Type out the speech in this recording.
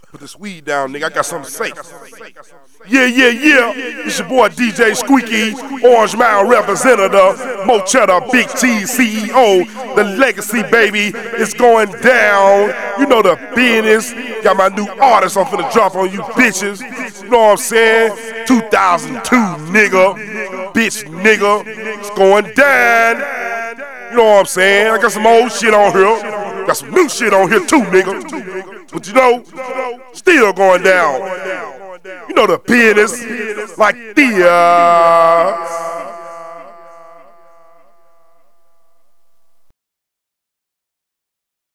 Put this weed down, nigga. I got something to say. Yeah. It's your boy DJ Squeaky, Orange Mound representative, Mo Cheddar, Big T CEO. The legacy, baby, is going down. You know the business. Got my new artist I'm finna drop on you bitches. You know what I'm saying? 2002, nigga. Bitch, nigga. It's going down. You know what I'm saying? I got some old shit on here. Got some new shit on here too, nigga. But you know, still going down. You know the business, like this.